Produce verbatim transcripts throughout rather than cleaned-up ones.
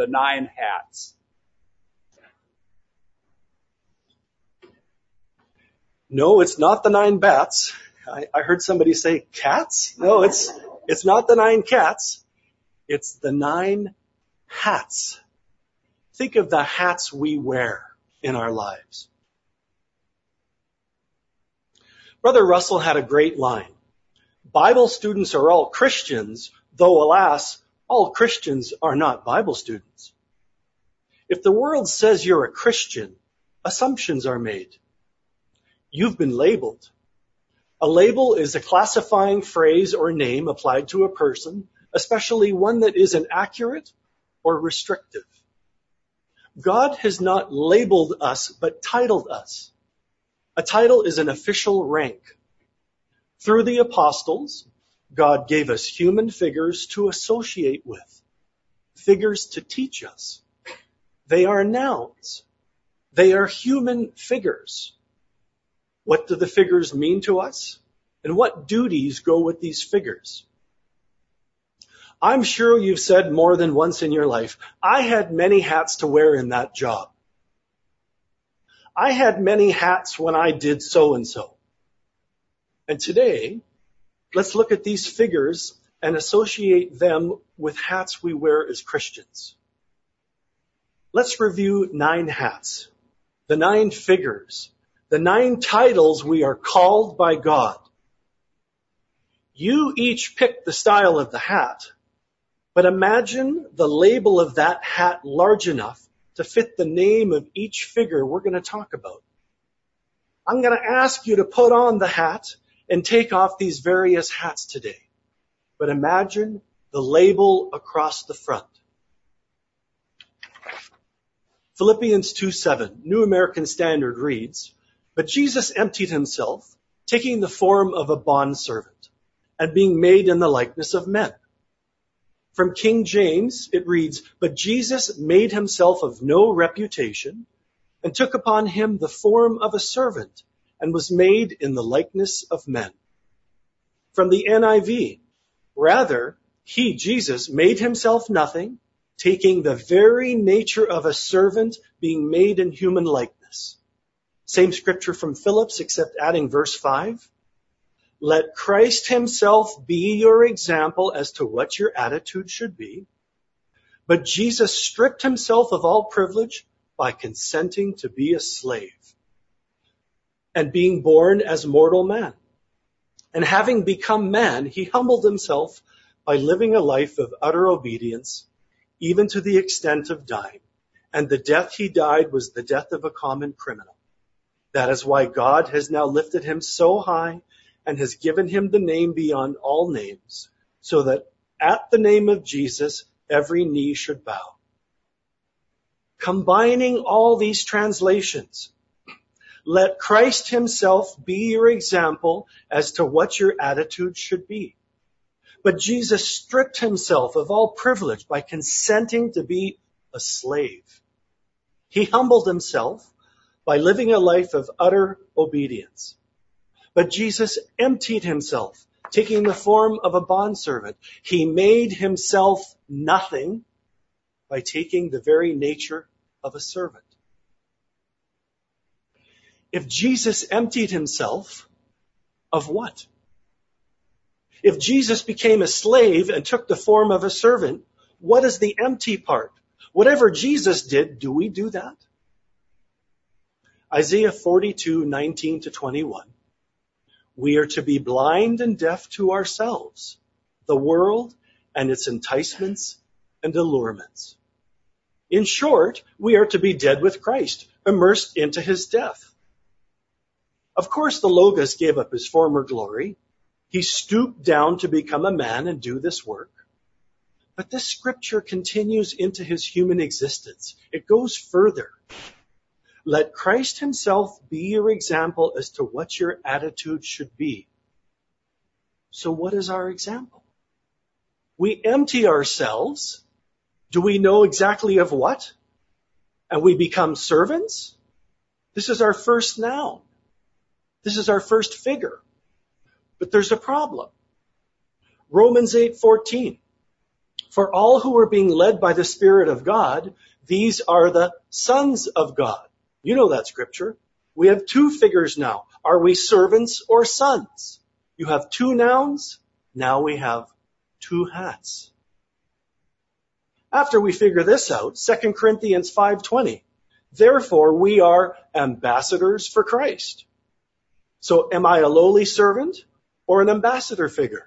the nine hats? No, it's not the nine bats. I, I heard somebody say cats. No, it's it's not the nine cats. It's the nine hats. Think of the hats we wear in our lives. Brother Russell had a great line. Bible students are all Christians, though alas, all Christians are not Bible students. If the world says you're a Christian, assumptions are made. You've been labeled. A label is a classifying phrase or name applied to a person, especially one that is inaccurate or restrictive. God has not labeled us, but titled us. A title is an official rank. Through the apostles, God gave us human figures to associate with, figures to teach us. They are nouns. They are human figures. What do the figures mean to us? And what duties go with these figures? I'm sure you've said more than once in your life, I had many hats to wear in that job. I had many hats when I did so and so. And today, let's look at these figures and associate them with hats we wear as Christians. Let's review nine hats, the nine figures, the nine titles we are called by God. You each pick the style of the hat, but imagine the label of that hat large enough to fit the name of each figure we're going to talk about. I'm going to ask you to put on the hat and take off these various hats today. But imagine the label across the front. Philippians two seven, New American Standard reads, "But Jesus emptied himself, taking the form of a bondservant, and being made in the likeness of men." From King James, it reads, "But Jesus made himself of no reputation, and took upon him the form of a servant, and was made in the likeness of men." From the N I V, "Rather, he, Jesus, made himself nothing, taking the very nature of a servant, being made in human likeness." Same scripture from Phillips, except adding verse five. "Let Christ himself be your example as to what your attitude should be. But Jesus stripped himself of all privilege by consenting to be a slave, and being born as mortal man. And having become man, he humbled himself by living a life of utter obedience, even to the extent of dying. And the death he died was the death of a common criminal. That is why God has now lifted him so high and has given him the name beyond all names, so that at the name of Jesus, every knee should bow." Combining all these translations, let Christ himself be your example as to what your attitude should be. But Jesus stripped himself of all privilege by consenting to be a slave. He humbled himself by living a life of utter obedience. But Jesus emptied himself, taking the form of a bondservant. He made himself nothing by taking the very nature of a servant. If Jesus emptied himself, of what? If Jesus became a slave and took the form of a servant, what is the empty part? Whatever Jesus did, do we do that? Isaiah forty-two nineteen to twenty-one. "We are to be blind and deaf to ourselves, the world and its enticements and allurements. In short, we are to be dead with Christ, immersed into his death." Of course, the Logos gave up his former glory. He stooped down to become a man and do this work. But this scripture continues into his human existence. It goes further. Let Christ himself be your example as to what your attitude should be. So what is our example? We empty ourselves. Do we know exactly of what? And we become servants? This is our first noun. This is our first figure. But there's a problem. Romans eight fourteen. For all who are being led by the Spirit of God, these are the sons of God. You know that scripture. We have two figures now. Are we servants or sons? You have two nouns. Now we have two hats. After we figure this out, Second Corinthians five twenty. Therefore, we are ambassadors for Christ. So am I a lowly servant or an ambassador figure?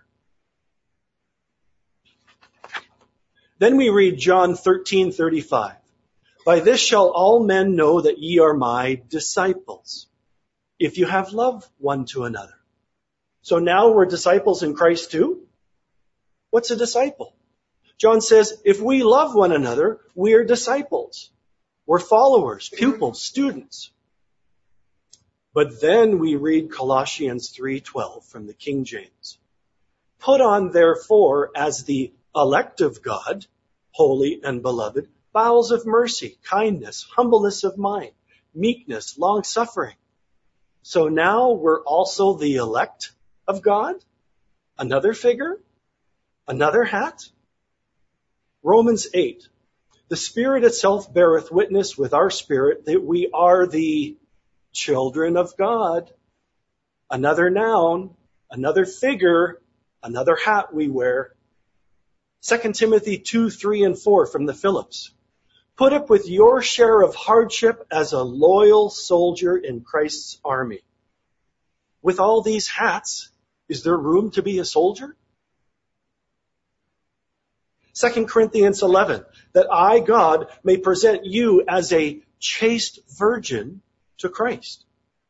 Then we read John thirteen thirty-five. By this shall all men know that ye are my disciples, if you have love one to another. So now we're disciples in Christ too? What's a disciple? John says, if we love one another, we are disciples. We're followers, pupils, students. But then we read Colossians three twelve from the King James. Put on therefore as the elect of God, holy and beloved, bowels of mercy, kindness, humbleness of mind, meekness, long-suffering. So now we're also the elect of God? Another figure? Another hat? Romans eight. The Spirit itself beareth witness with our spirit that we are the children of God. Another noun, another figure, another hat we wear. Second Timothy two, three, and four from the Phillips. Put up with your share of hardship as a loyal soldier in Christ's army. With all these hats, is there room to be a soldier? Second Corinthians eleven, that I, God, may present you as a chaste virgin to Christ.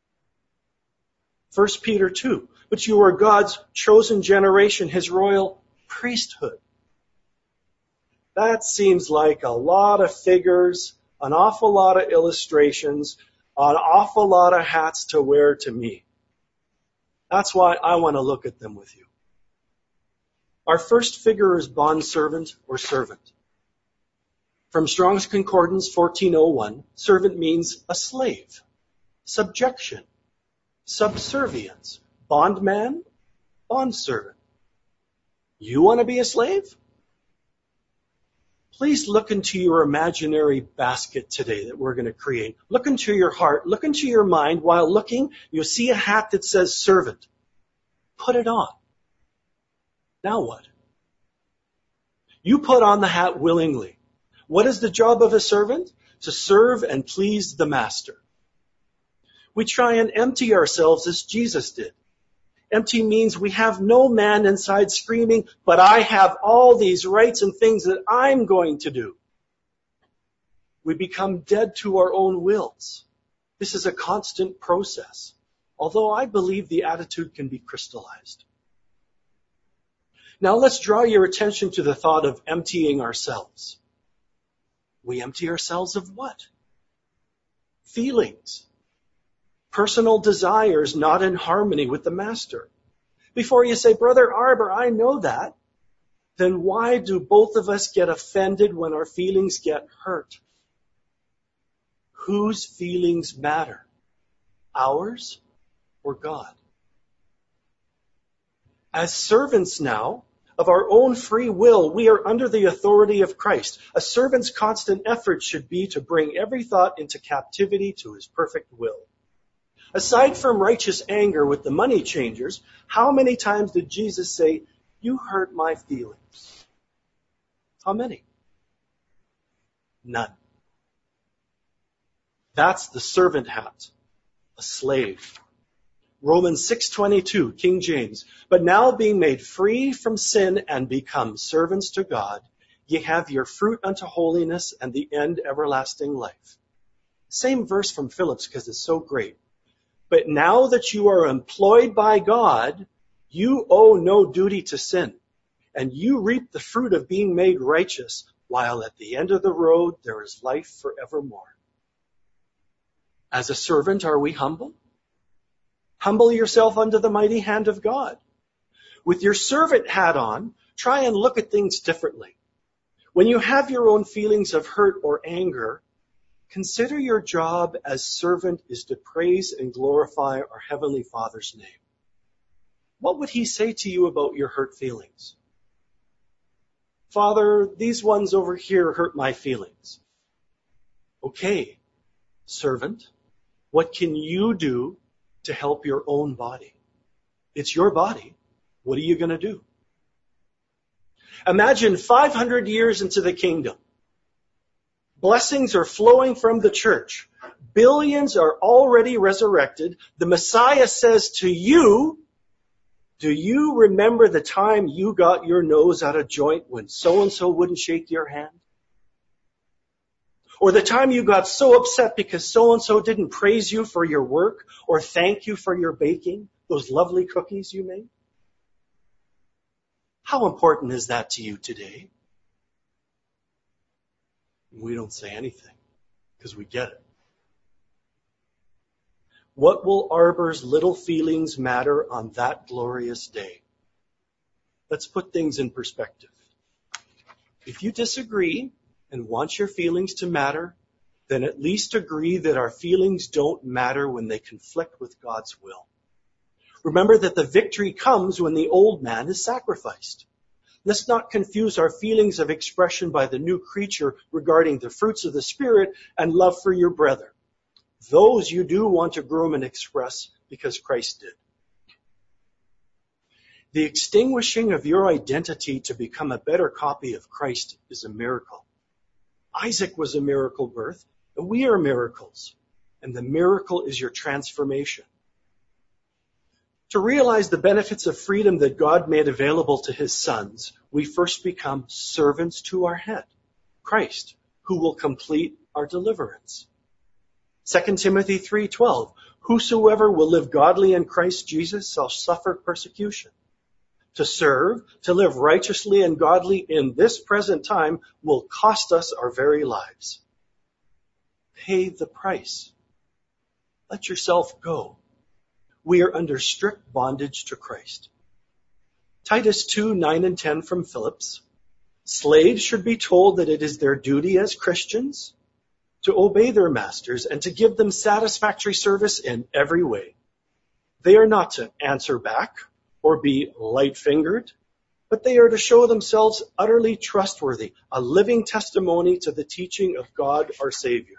First Peter two, but you are God's chosen generation, his royal priesthood. That seems like a lot of figures, an awful lot of illustrations, an awful lot of hats to wear to me. That's why I want to look at them with you. Our first figure is bondservant or servant. From Strong's Concordance fourteen oh one, servant means a slave, subjection, subservience, bondman, bondservant. You want to be a slave? Please look into your imaginary basket today that we're going to create. Look into your heart. Look into your mind. While looking, you'll see a hat that says servant. Put it on. Now what? You put on the hat willingly. What is the job of a servant? To serve and please the master. We try and empty ourselves as Jesus did. Empty means we have no man inside screaming, but I have all these rights and things that I'm going to do. We become dead to our own wills. This is a constant process, although I believe the attitude can be crystallized. Now let's draw your attention to the thought of emptying ourselves. We empty ourselves of what? Feelings. Personal desires not in harmony with the master. Before you say, Brother Arbor, I know that, then why do both of us get offended when our feelings get hurt? Whose feelings matter? Ours or God? As servants now, of our own free will, we are under the authority of Christ. A servant's constant effort should be to bring every thought into captivity to his perfect will. Aside from righteous anger with the money changers, how many times did Jesus say, you hurt my feelings? How many? None. That's the servant hat, a slave. Romans six twenty-two, King James. But now being made free from sin and become servants to God, ye have your fruit unto holiness and the end everlasting life. Same verse from Phillips because it's so great. But now that you are employed by God, you owe no duty to sin, and you reap the fruit of being made righteous, while at the end of the road there is life forevermore. As a servant, are we humble? Humble yourself under the mighty hand of God. With your servant hat on, try and look at things differently. When you have your own feelings of hurt or anger, consider your job as servant is to praise and glorify our Heavenly Father's name. What would he say to you about your hurt feelings? Father, these ones over here hurt my feelings. Okay, servant, what can you do to help your own body? It's your body. What are you going to do? Imagine five hundred years into the kingdom. Blessings are flowing from the church. Billions are already resurrected. The Messiah says to you, do you remember the time you got your nose out of joint when so-and-so wouldn't shake your hand? Or the time you got so upset because so-and-so didn't praise you for your work or thank you for your baking, those lovely cookies you made? How important is that to you today? We don't say anything because we get it. What will Arbor's little feelings matter on that glorious day? Let's put things in perspective. If you disagree and want your feelings to matter, then at least agree that our feelings don't matter when they conflict with God's will. Remember that the victory comes when the old man is sacrificed. Let's not confuse our feelings of expression by the new creature regarding the fruits of the Spirit and love for your brother. Those you do want to groom and express because Christ did. The extinguishing of your identity to become a better copy of Christ is a miracle. Isaac was a miracle birth, and we are miracles. And the miracle is your transformation. To realize the benefits of freedom that God made available to his sons, we first become servants to our head, Christ, who will complete our deliverance. Second Timothy three twelve, whosoever will live godly in Christ Jesus shall suffer persecution. To serve, to live righteously and godly in this present time will cost us our very lives. Pay the price. Let yourself go. We are under strict bondage to Christ. Titus two, nine and ten from Phillips. Slaves should be told that it is their duty as Christians to obey their masters and to give them satisfactory service in every way. They are not to answer back or be light-fingered, but they are to show themselves utterly trustworthy, a living testimony to the teaching of God our Savior.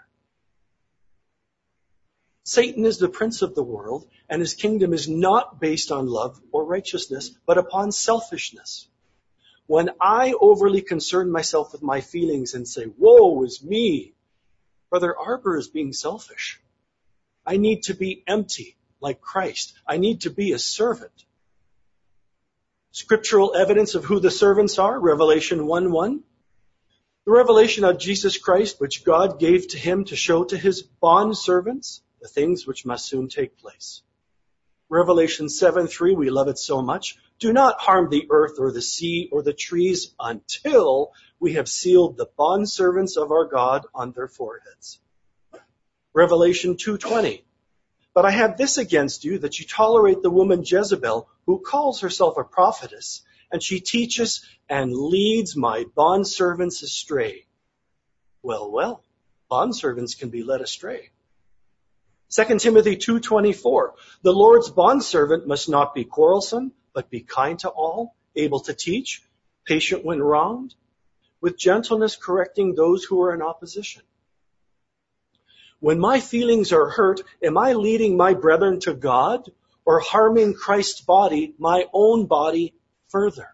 Satan is the prince of the world, and his kingdom is not based on love or righteousness, but upon selfishness. When I overly concern myself with my feelings and say, woe is me, Brother Arbor is being selfish. I need to be empty like Christ. I need to be a servant. Scriptural evidence of who the servants are, Revelation one one. The revelation of Jesus Christ, which God gave to him to show to his bond servants the things which must soon take place. Revelation seven three, we love it so much. Do not harm the earth or the sea or the trees until we have sealed the bondservants of our God on their foreheads. Revelation two twenty. But I have this against you, that you tolerate the woman Jezebel, who calls herself a prophetess, and she teaches and leads my bondservants astray. Well, well, bondservants can be led astray. Second Timothy two twenty-four. The Lord's bondservant must not be quarrelsome, but be kind to all, able to teach, patient when wronged, with gentleness correcting those who are in opposition. When my feelings are hurt, am I leading my brethren to God or harming Christ's body, my own body, further?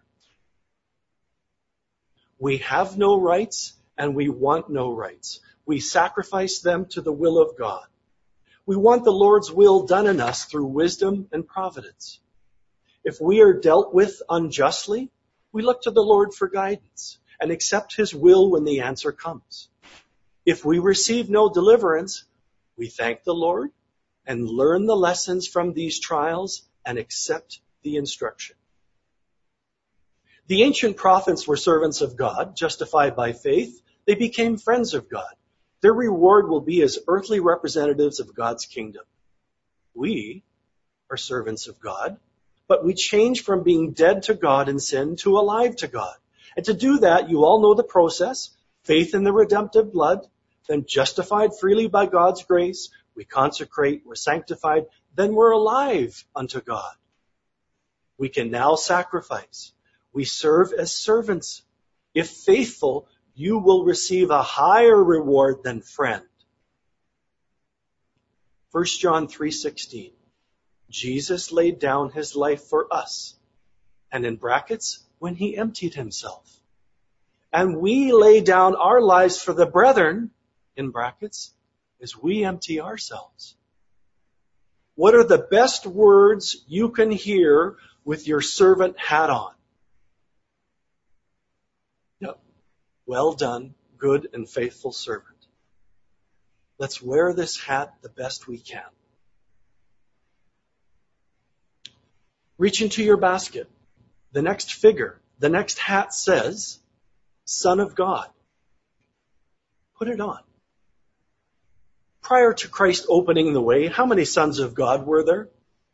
We have no rights and we want no rights. We sacrifice them to the will of God. We want the Lord's will done in us through wisdom and providence. If we are dealt with unjustly, we look to the Lord for guidance and accept his will when the answer comes. If we receive no deliverance, we thank the Lord and learn the lessons from these trials and accept the instruction. The ancient prophets were servants of God, justified by faith. They became friends of God. Their reward will be as earthly representatives of God's kingdom. We are servants of God, but we change from being dead to God in sin to alive to God. And to do that, you all know the process. Faith in the redemptive blood, then justified freely by God's grace. We consecrate, we're sanctified, then we're alive unto God. We can now sacrifice. We serve as servants. If faithful, you will receive a higher reward than friend. First John three sixteen. Jesus laid down his life for us. And in brackets, when he emptied himself. And we lay down our lives for the brethren, in brackets, as we empty ourselves. What are the best words you can hear with your servant hat on? Yep. Well done, good and faithful servant. Let's wear this hat the best we can. Reach into your basket. The next figure, the next hat says, Son of God. Put it on. Prior to Christ opening the way, how many sons of God were there?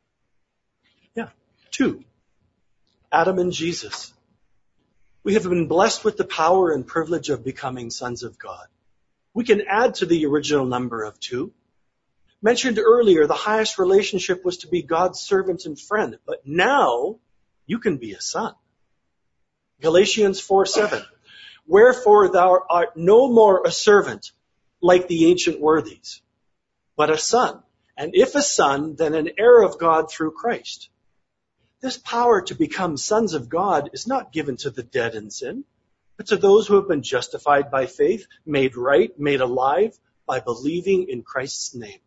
Yeah, two. Adam and Jesus. We have been blessed with the power and privilege of becoming sons of God. We can add to the original number of two. Mentioned earlier, the highest relationship was to be God's servant and friend, but now you can be a son. Galatians four seven. Wherefore thou art no more a servant like the ancient worthies, but a son. And if a son, then an heir of God through Christ. This power to become sons of God is not given to the dead in sin, but to those who have been justified by faith, made right, made alive by believing in Christ's name.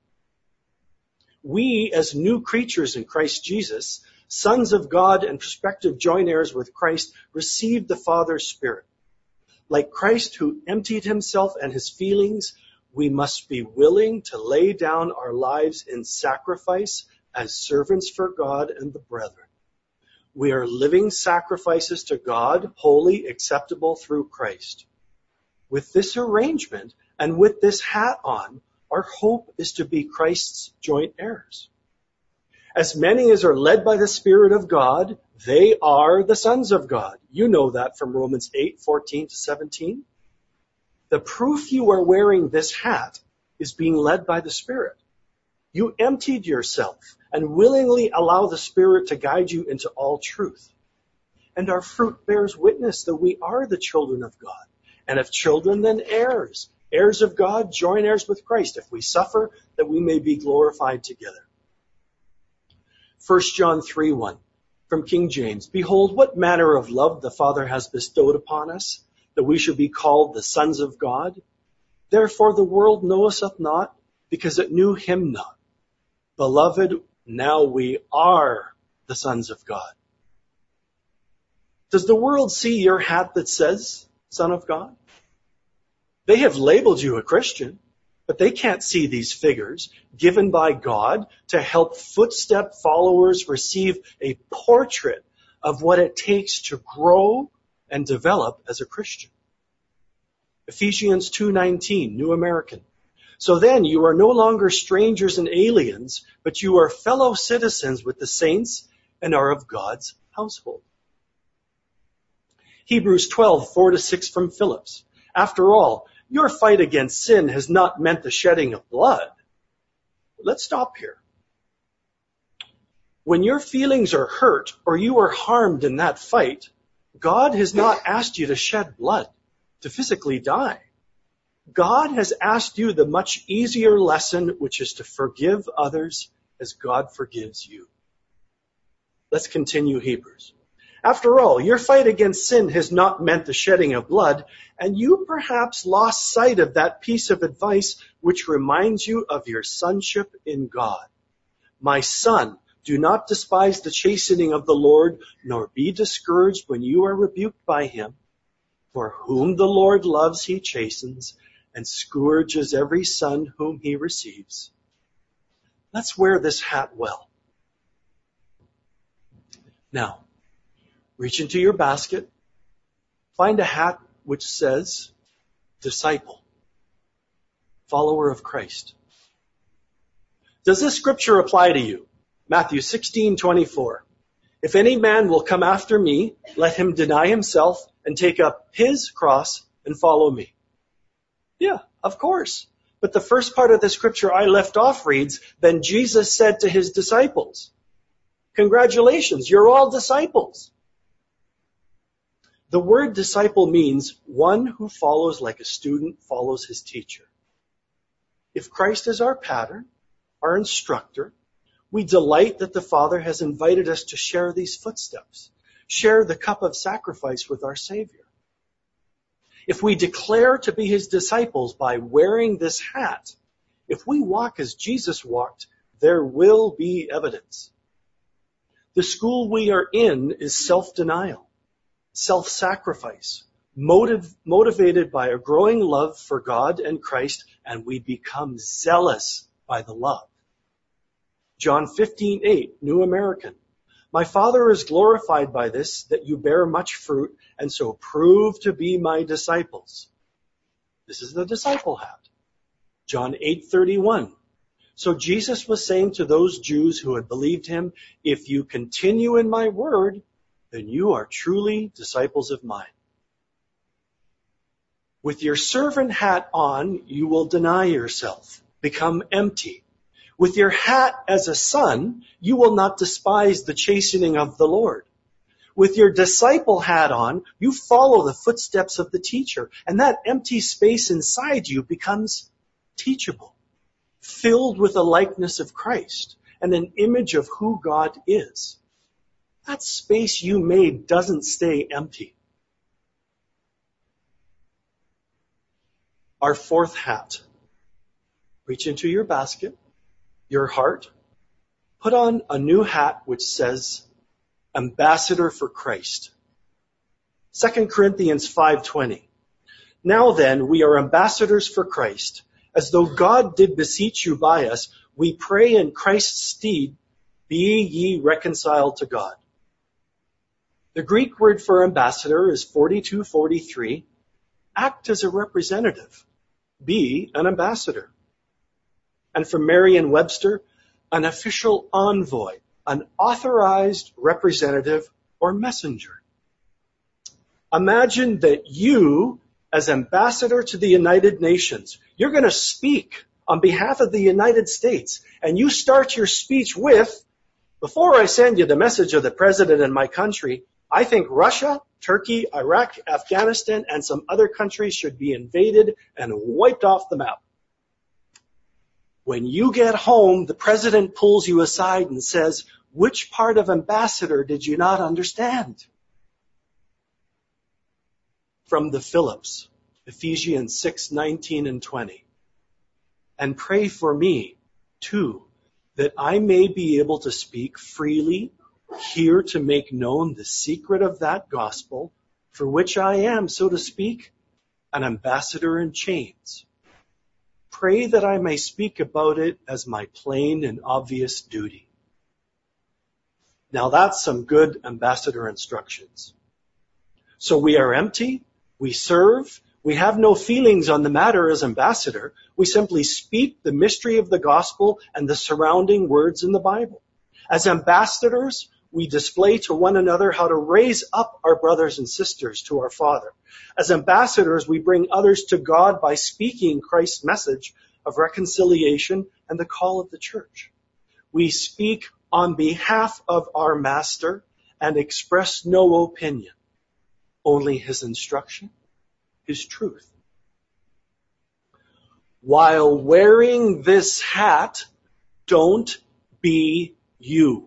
We, as new creatures in Christ Jesus, sons of God and prospective joint heirs with Christ, received the Father's Spirit. Like Christ who emptied himself and his feelings, we must be willing to lay down our lives in sacrifice as servants for God and the brethren. We are living sacrifices to God, holy, acceptable through Christ. With this arrangement and with this hat on, our hope is to be Christ's joint heirs. As many as are led by the Spirit of God, they are the sons of God. You know that from Romans eight fourteen to seventeen. The proof you are wearing this hat is being led by the Spirit. You emptied yourself and willingly allow the Spirit to guide you into all truth. And our fruit bears witness that we are the children of God. And if children, then heirs. Heirs of God, joint heirs with Christ. If we suffer, that we may be glorified together. First John three one from King James. Behold, what manner of love the Father has bestowed upon us, that we should be called the sons of God. Therefore the world knoweth us not, because it knew him not. Beloved, now we are the sons of God. Does the world see your hat that says Son of God? They have labeled you a Christian, but they can't see these figures given by God to help footstep followers receive a portrait of what it takes to grow and develop as a Christian. Ephesians two nineteen, New American. So then you are no longer strangers and aliens, but you are fellow citizens with the saints and are of God's household. Hebrews twelve, four to six from Phillips. After all, your fight against sin has not meant the shedding of blood. Let's stop here. When your feelings are hurt or you are harmed in that fight, God has not asked you to shed blood, to physically die. God has asked you the much easier lesson, which is to forgive others as God forgives you. Let's continue Hebrews. After all, your fight against sin has not meant the shedding of blood, and you perhaps lost sight of that piece of advice which reminds you of your sonship in God. My son, do not despise the chastening of the Lord, nor be discouraged when you are rebuked by him. For whom the Lord loves, he chastens, and scourges every son whom he receives. Let's wear this hat well. Now, reach into your basket, find a hat which says, disciple, follower of Christ. Does this scripture apply to you? Matthew sixteen twenty-four. If any man will come after me, let him deny himself and take up his cross and follow me. Yeah, of course. But the first part of the scripture I left off reads, then Jesus said to his disciples, congratulations, you're all disciples. The word disciple means one who follows like a student follows his teacher. If Christ is our pattern, our instructor, we delight that the Father has invited us to share these footsteps, share the cup of sacrifice with our Savior. If we declare to be his disciples by wearing this hat, if we walk as Jesus walked, there will be evidence. The school we are in is self-denial, self-sacrifice, motiv- motivated by a growing love for God and Christ, and we become zealous by the love. John fifteen eight, New American. My Father is glorified by this, that you bear much fruit, and so prove to be my disciples. This is the disciple hat. John eight thirty-one. So Jesus was saying to those Jews who had believed him, if you continue in my word, then you are truly disciples of mine. With your servant hat on, you will deny yourself, become empty. With your hat as a son, you will not despise the chastening of the Lord. With your disciple hat on, you follow the footsteps of the teacher, and that empty space inside you becomes teachable, filled with a likeness of Christ and an image of who God is. That space you made doesn't stay empty. Our fourth hat. Reach into your basket, your heart, put on a new hat which says, Ambassador for Christ. Second Corinthians five twenty. Now then, we are ambassadors for Christ. As though God did beseech you by us, we pray in Christ's stead, be ye reconciled to God. The Greek word for ambassador is forty-two forty-three. Act as a representative. Be an ambassador. And from Merriam-Webster, an official envoy, an authorized representative or messenger. Imagine that you, as ambassador to the United Nations, you're going to speak on behalf of the United States, and you start your speech with, before I send you the message of the president in my country, I think Russia, Turkey, Iraq, Afghanistan, and some other countries should be invaded and wiped off the map. When you get home, the president pulls you aside and says, which part of ambassador did you not understand? From the Phillips, Ephesians six nineteen and twenty. And pray for me, too, that I may be able to speak freely, here to make known the secret of that gospel, for which I am, so to speak, an ambassador in chains. Pray that I may speak about it as my plain and obvious duty. Now that's some good ambassador instructions. So we are empty, we serve, we have no feelings on the matter as ambassador. We simply speak the mystery of the gospel and the surrounding words in the Bible. As ambassadors, we display to one another how to raise up our brothers and sisters to our Father. As ambassadors, we bring others to God by speaking Christ's message of reconciliation and the call of the church. We speak on behalf of our Master and express no opinion, only his instruction, his truth. While wearing this hat, don't be you.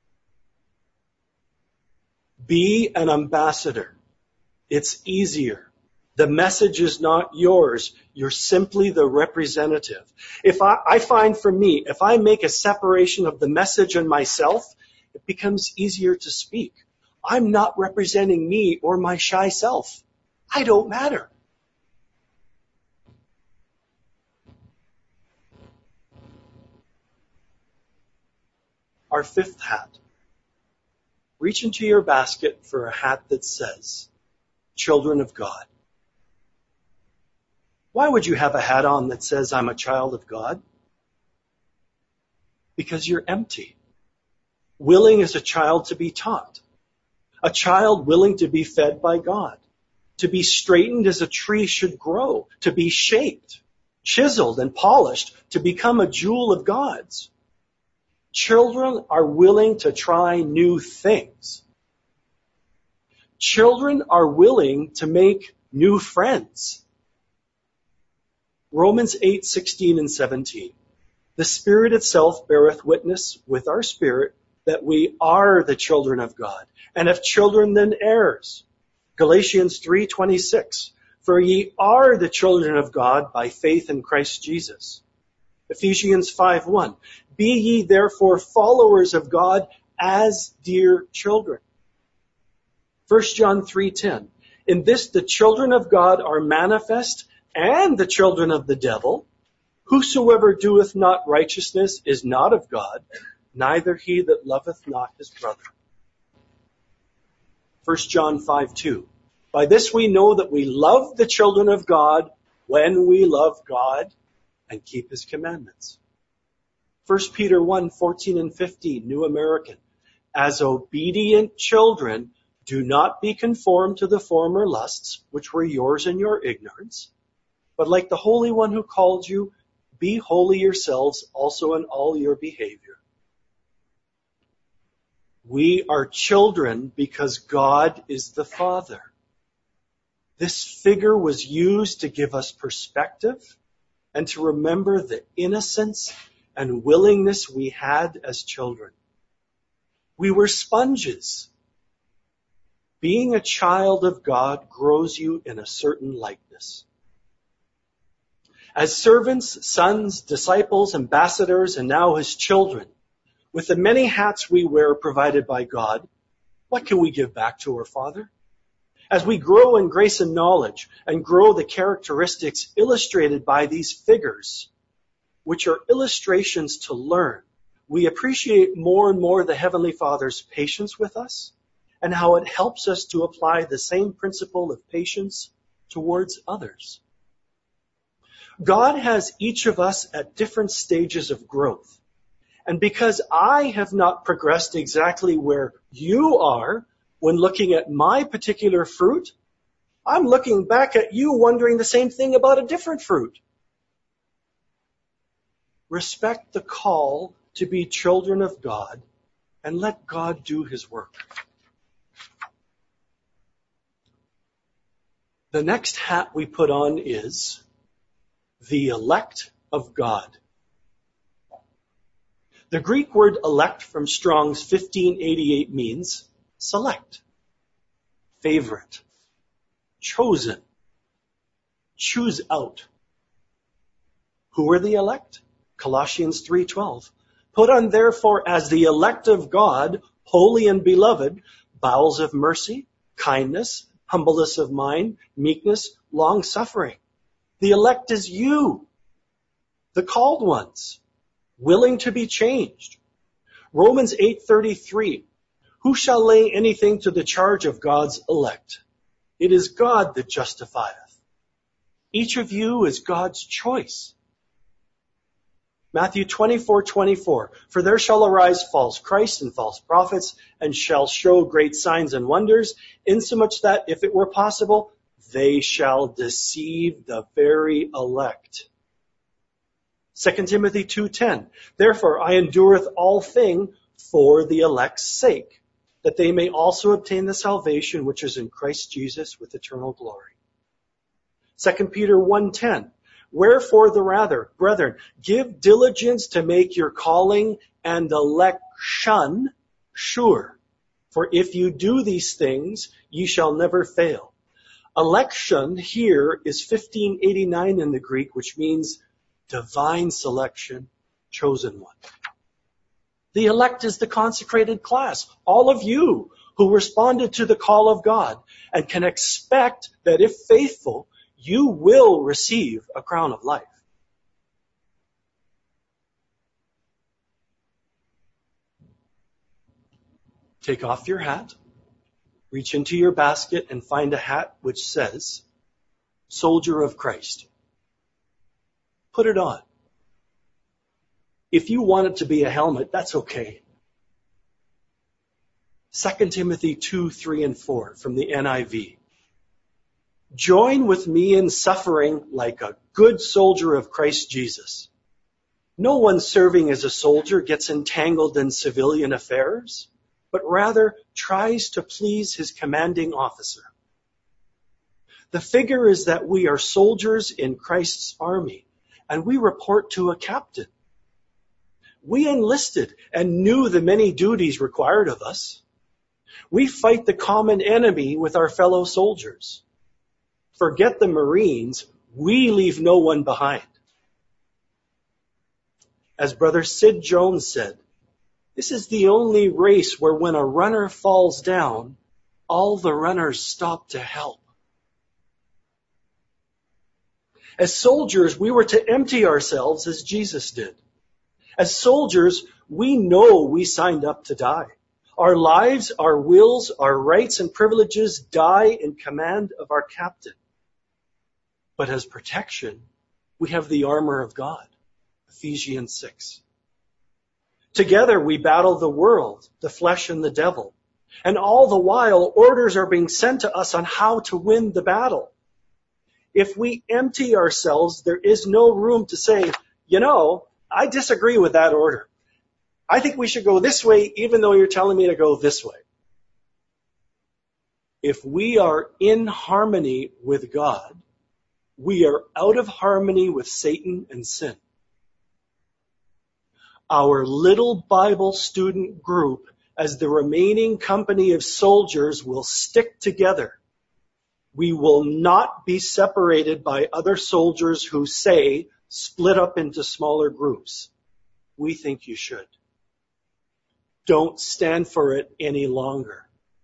Be an ambassador. It's easier. The message is not yours. You're simply the representative. If I, I find for me, if I make a separation of the message and myself, it becomes easier to speak. I'm not representing me or my shy self. I don't matter. Our fifth hat. Reach into your basket for a hat that says, Children of God. Why would you have a hat on that says, I'm a child of God? Because you're empty. Willing as a child to be taught. A child willing to be fed by God. To be straightened as a tree should grow. To be shaped, chiseled, and polished to become a jewel of God's. Children are willing to try new things. Children are willing to make new friends. Romans eight, sixteen and seventeen. The Spirit itself beareth witness with our spirit that we are the children of God, and if children, then heirs. Galatians three, twenty-six. For ye are the children of God by faith in Christ Jesus. Ephesians five, one. Be ye therefore followers of God as dear children. First John three, ten. In this the children of God are manifest, and the children of the devil. Whosoever doeth not righteousness is not of God, neither he that loveth not his brother. First John five, two. By this we know that we love the children of God when we love God and keep his commandments. First Peter one, fourteen and fifteen, New American. As obedient children, do not be conformed to the former lusts, which were yours in your ignorance, but like the Holy One who called you, be holy yourselves also in all your behavior. We are children because God is the Father. This figure was used to give us perspective and to remember the innocence and willingness we had as children. We were sponges. Being a child of God grows you in a certain likeness. As servants, sons, disciples, ambassadors, and now his children, with the many hats we wear provided by God, what can we give back to our Father? As we grow in grace and knowledge and grow the characteristics illustrated by these figures, which are illustrations to learn, we appreciate more and more the Heavenly Father's patience with us and how it helps us to apply the same principle of patience towards others. God has each of us at different stages of growth. And because I have not progressed exactly where you are when looking at my particular fruit, I'm looking back at you wondering the same thing about a different fruit. Respect the call to be children of God and let God do his work. The next hat we put on is the elect of God. The Greek word elect from Strong's fifteen eighty-eight means select, favorite, chosen, choose out. Who are the elect? Colossians three twelve. Put on therefore as the elect of God, holy and beloved, bowels of mercy, kindness, humbleness of mind, meekness, long-suffering. The elect is you, the called ones, willing to be changed. Romans eight thirty-three. Who shall lay anything to the charge of God's elect? It is God that justifieth. Each of you is God's choice. Matthew twenty-four twenty-four. For there shall arise false Christs and false prophets, and shall show great signs and wonders, insomuch that, if it were possible, they shall deceive the very elect. Second Timothy two ten. Therefore I endureth all thing for the elect's sake, that they may also obtain the salvation which is in Christ Jesus with eternal glory. Second Peter one ten. Wherefore the rather, brethren, give diligence to make your calling and election sure. For if you do these things, ye shall never fail. Election here is fifteen eighty-nine in the Greek, which means divine selection, chosen one. The elect is the consecrated class, all of you who responded to the call of God and can expect that if faithful, you will receive a crown of life. Take off your hat, reach into your basket and find a hat which says, Soldier of Christ. Put it on. If you want it to be a helmet, that's okay. Second Timothy two, three, and four from the N I V. Join with me in suffering like a good soldier of Christ Jesus. No one serving as a soldier gets entangled in civilian affairs. but rather tries to please his commanding officer. The figure is that we are soldiers in Christ's army, and we report to a captain. We enlisted and knew the many duties required of us. We fight the common enemy with our fellow soldiers. Forget the Marines, we leave no one behind. As Brother Sid Jones said, this is the only race where when a runner falls down, all the runners stop to help. As soldiers, we were to empty ourselves as Jesus did. As soldiers, we know we signed up to die. Our lives, our wills, our rights and privileges die in command of our captain. But as protection, we have the armor of God. Ephesians six. Together we battle the world, the flesh and the devil. And all the while, orders are being sent to us on how to win the battle. If we empty ourselves, there is no room to say, you know, I disagree with that order. I think we should go this way, even though you're telling me to go this way. If we are in harmony with God, we are out of harmony with Satan and sin. Our little Bible student group, as the remaining company of soldiers, will stick together. We will not be separated by other soldiers who say, split up into smaller groups. We think you should. Don't stand for it any longer.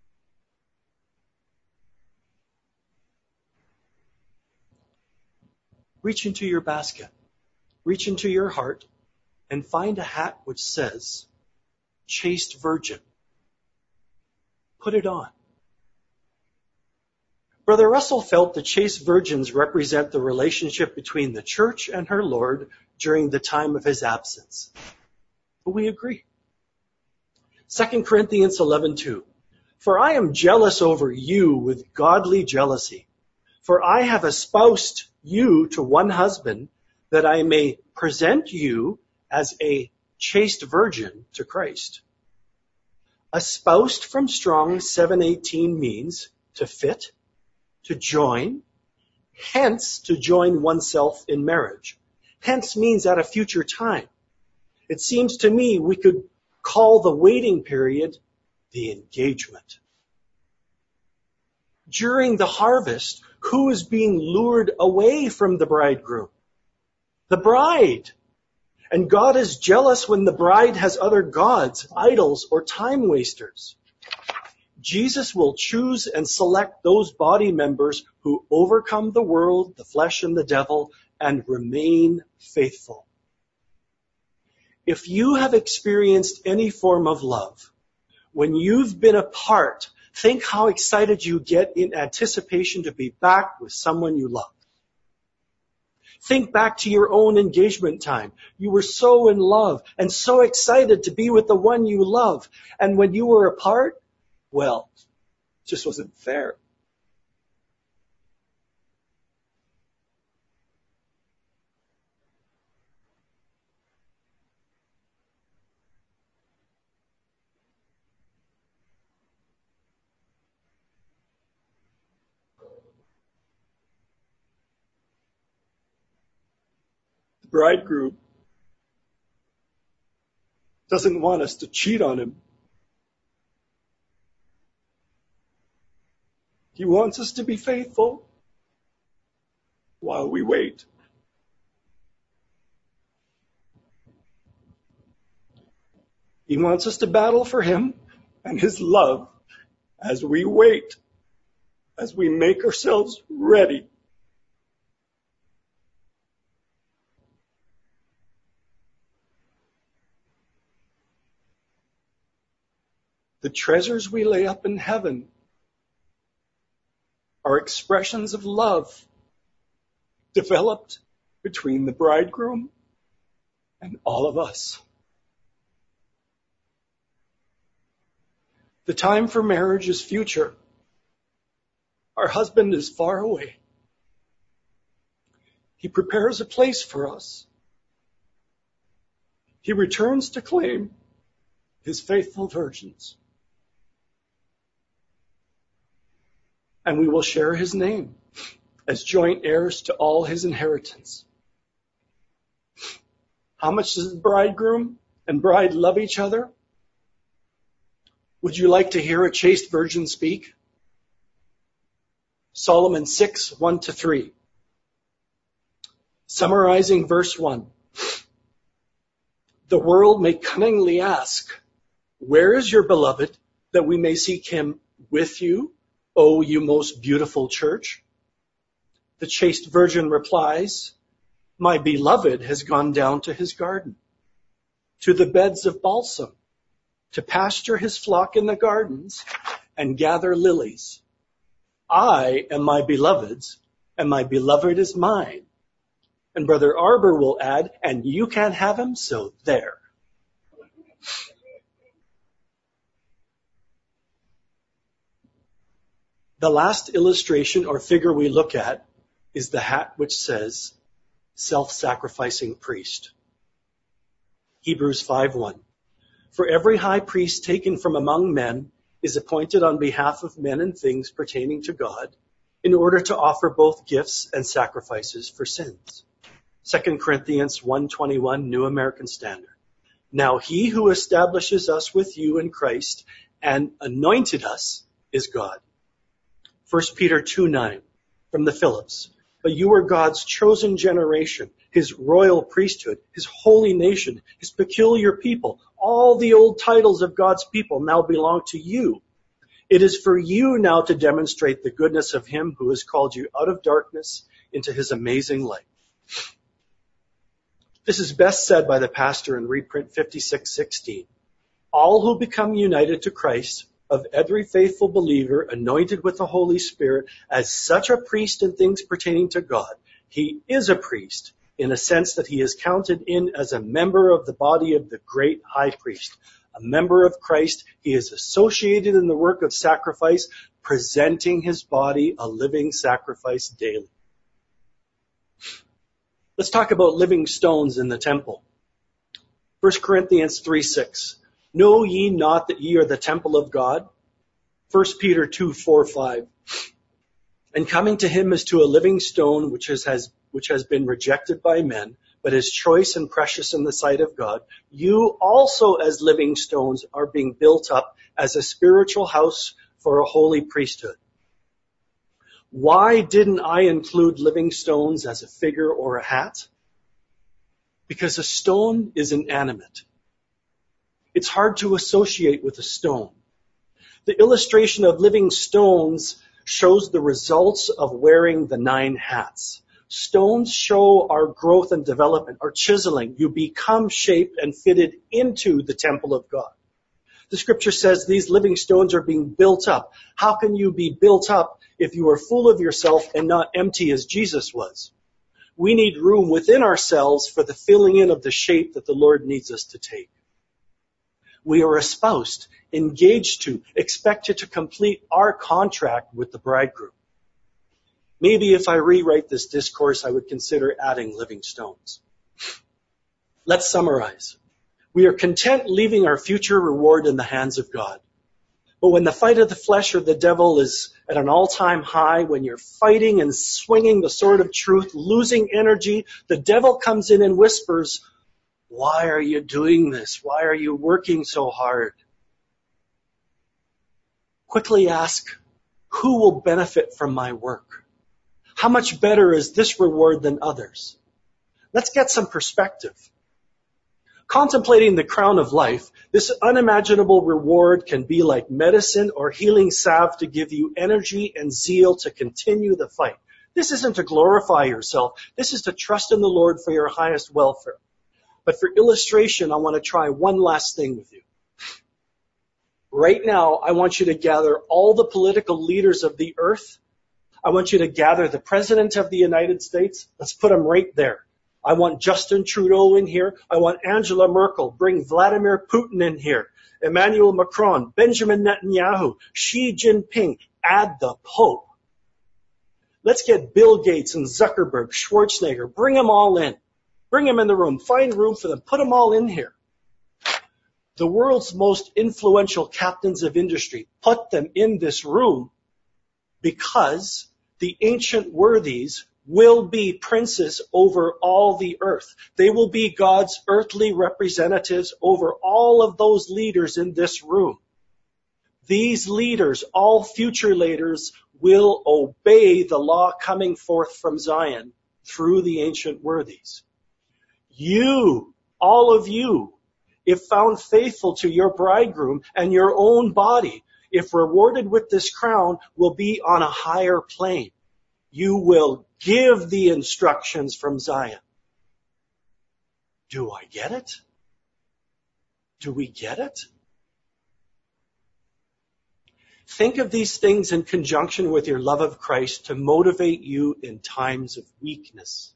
Reach into your basket, reach into your heart, and find a hat which says, Chaste Virgin. Put it on. Brother Russell felt the chaste virgins represent the relationship between the church and her Lord during the time of his absence. But we agree. Second Corinthians eleven two. For I am jealous over you with godly jealousy. For I have espoused you to one husband, that I may present you as a chaste virgin to Christ. Espoused from Strong's seven eighteen means to fit, to join, hence to join oneself in marriage. Hence means at a future time. It seems to me we could call the waiting period the engagement. During the harvest, who is being lured away from the bridegroom? The bride. And God is jealous when the bride has other gods, idols, or time wasters. Jesus will choose and select those body members who overcome the world, the flesh, and the devil, and remain faithful. If you have experienced any form of love, when you've been apart, think how excited you get in anticipation to be back with someone you love. Think back to your own engagement time. You were so in love and so excited to be with the one you love. And when you were apart, well, it just wasn't fair. The bridegroom doesn't want us to cheat on him. He wants us to be faithful while we wait. He wants us to battle for him and his love as we wait, as we make ourselves ready. The treasures we lay up in heaven are expressions of love developed between the bridegroom and all of us. The time for marriage is future. Our husband is far away. He prepares a place for us. He returns to claim his faithful virgins. and we will share his name as joint heirs to all his inheritance. How much does the bridegroom and bride love each other? Would you like to hear a chaste virgin speak? Solomon six, one to three. Summarizing verse one. The world may cunningly ask, where is your beloved, that we may seek him with you, O you most beautiful church? The chaste virgin replies, my beloved has gone down to his garden, to the beds of balsam, to pasture his flock in the gardens and gather lilies. I am my beloved's, and my beloved is mine. And Brother Arbor will add, and you can't have him, so there. The last illustration or figure we look at is the hat which says, self-sacrificing priest. Hebrews five one. For every high priest taken from among men is appointed on behalf of men and things pertaining to God, in order to offer both gifts and sacrifices for sins. Second Corinthians one twenty-one, New American Standard. Now he who establishes us with you in Christ and anointed us is God. First Peter two nine, from the Phillips. But you are God's chosen generation, his royal priesthood, his holy nation, his peculiar people. All the old titles of God's people now belong to you. It is for you now to demonstrate the goodness of him who has called you out of darkness into his amazing light. This is best said by the pastor in reprint fifty-six sixteen. All who become united to Christ, of every faithful believer anointed with the Holy Spirit as such a priest in things pertaining to God. He is a priest in a sense that he is counted in as a member of the body of the great high priest. A member of Christ, he is associated in the work of sacrifice, presenting his body a living sacrifice daily. Let's talk about living stones in the temple. First Corinthians three six. Know ye not that ye are the temple of God? First Peter two four five. And coming to him as to a living stone which has, has which has been rejected by men, but is choice and precious in the sight of God, you also as living stones are being built up as a spiritual house for a holy priesthood. Why didn't I include living stones as a figure or a hat? Because a stone is inanimate. It's hard to associate with a stone. The illustration of living stones shows the results of wearing the nine hats. Stones show our growth and development, our chiseling. You become shaped and fitted into the temple of God. The scripture says these living stones are being built up. How can you be built up if you are full of yourself and not empty as Jesus was? We need room within ourselves for the filling in of the shape that the Lord needs us to take. We are espoused, engaged to, expected to complete our contract with the bridegroom. Maybe if I rewrite this discourse, I would consider adding living stones. Let's summarize. We are content leaving our future reward in the hands of God. But when the fight of the flesh or the devil is at an all-time high, when you're fighting and swinging the sword of truth, losing energy, the devil comes in and whispers, why are you doing this? Why are you working so hard? Quickly ask, who will benefit from my work? How much better is this reward than others? Let's get some perspective. Contemplating the crown of life, this unimaginable reward can be like medicine or healing salve to give you energy and zeal to continue the fight. This isn't to glorify yourself. This is to trust in the Lord for your highest welfare. But for illustration, I want to try one last thing with you. Right now, I want you to gather all the political leaders of the earth. I want you to gather the President of the United States. Let's put him right there. I want Justin Trudeau in here. I want Angela Merkel. Bring Vladimir Putin in here. Emmanuel Macron, Benjamin Netanyahu, Xi Jinping. Add the Pope. Let's get Bill Gates and Zuckerberg, Schwarzenegger. Bring them all in. Bring them in the room. Find room for them. Put them all in here. The world's most influential captains of industry. Put them in this room. because the ancient worthies will be princes over all the earth. They will be God's earthly representatives over all of those leaders in this room. These leaders, all future leaders, will obey the law coming forth from Zion through the ancient worthies. You, all of you, if found faithful to your bridegroom and your own body, if rewarded with this crown, will be on a higher plane. You will give the instructions from Zion. Do I get it? Do we get it? Think of these things in conjunction with your love of Christ to motivate you in times of weakness.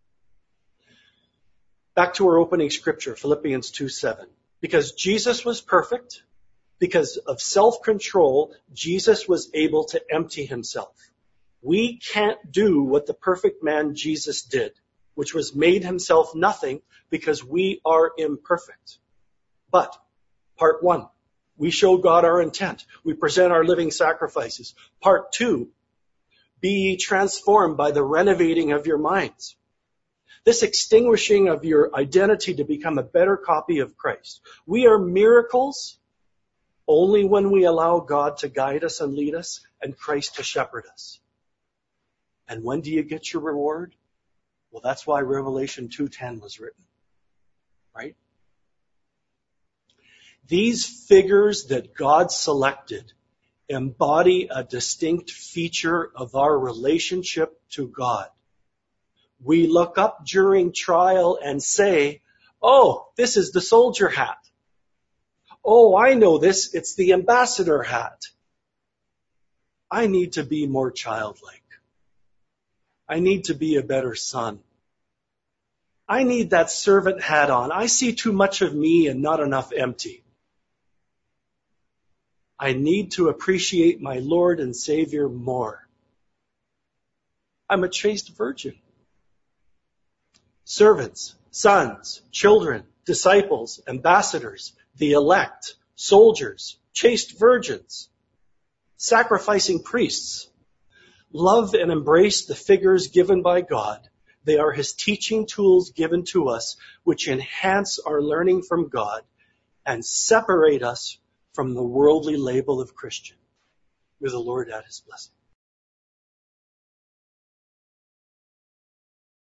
Back to our opening scripture, Philippians two seven. Because Jesus was perfect, because of self-control, Jesus was able to empty himself. We can't do what the perfect man Jesus did, which was made himself nothing because we are imperfect. But, part one, we show God our intent. We present our living sacrifices. Part two, be ye transformed by the renovating of your minds. This extinguishing of your identity to become a better copy of Christ. We are miracles only when we allow God to guide us and lead us and Christ to shepherd us. And when do you get your reward? Well, that's why Revelation two ten was written, right? These figures that God selected embody a distinct feature of our relationship to God. We look up during trial and say, oh, this is the soldier hat. Oh, I know this. It's the ambassador hat. I need to be more childlike. I need to be a better son. I need that servant hat on. I see too much of me and not enough empty. I need to appreciate my Lord and Savior more. I'm a chaste virgin. Servants, sons, children, disciples, ambassadors, the elect, soldiers, chaste virgins, sacrificing priests. Love and embrace the figures given by God. They are his teaching tools given to us, which enhance our learning from God and separate us from the worldly label of Christian. May the Lord add his blessing.